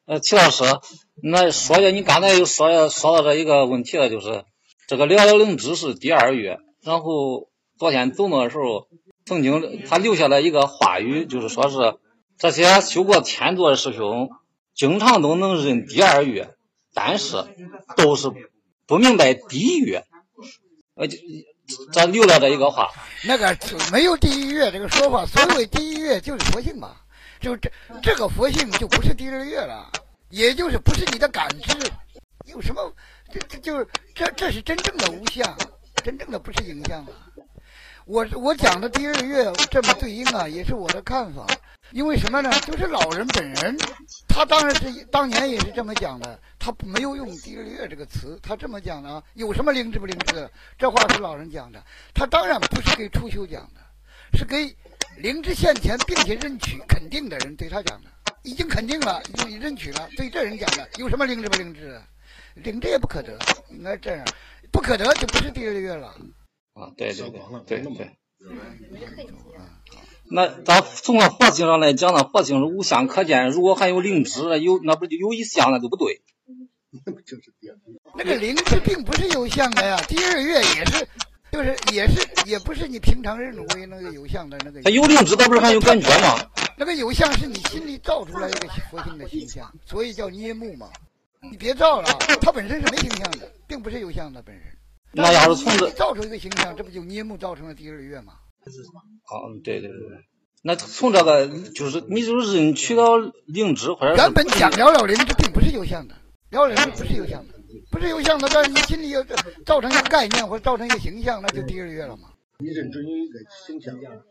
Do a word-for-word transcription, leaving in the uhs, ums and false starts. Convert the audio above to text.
呃，齐老师，那说的你刚才又说说到这一个问题了，就是这个寥寥灵芝是第二月，然后昨天走的时候，曾经他留下了一个话语，就是说是这些修过天座的师兄，经常都能认第二月，但是都是不明白第一月，呃，这留了这一个话。 那个没有第一月这个说法，所谓第一月就是佛性嘛。就这这个佛性就不是第二月了，也就是不是你的感知，有什么？这这就是这这是真正的无相，真正的不是影像了。我我讲的第二月这么对应啊，也是我的看法。因为什么呢？就是老人本人，他当然是当年也是这么讲的，他没有用第二月这个词，他这么讲的啊，有什么灵知不灵知？这话是老人讲的，他当然不是给初修讲的，是给灵知现前并且认取肯定的人对他讲的，已经肯定了，已经认取了，对这人讲的，有什么灵知不灵知？灵知也不可得，应该这样，不可得就不是第二月了。 啊，对对对对对对。那咱从个佛性上来讲呢，佛性是无相可见，如果还有灵知，有那不就有一相，那就不对。 那个灵知并不是有相的呀，第二月也是。就是也是也不是你平常认为那个有相的那个， 他有灵知，他不是还有感觉吗？ 那个有相是你心里造出来一个佛性的形象，所以叫捏目嘛。你别造了，它本身是没形象的，并不是有相的本身。 那要是从这造出一个形象，这不就捏目造成了第二月吗？ 哦，对对对。那从这个就是你就是认取到灵知，或者原本讲了了灵知并不是有相的，了了灵知不是有相的。不是有相的，但是你心里有造成一个概念或者造成一个形象，那就第二月了嘛。 你认准一个形象，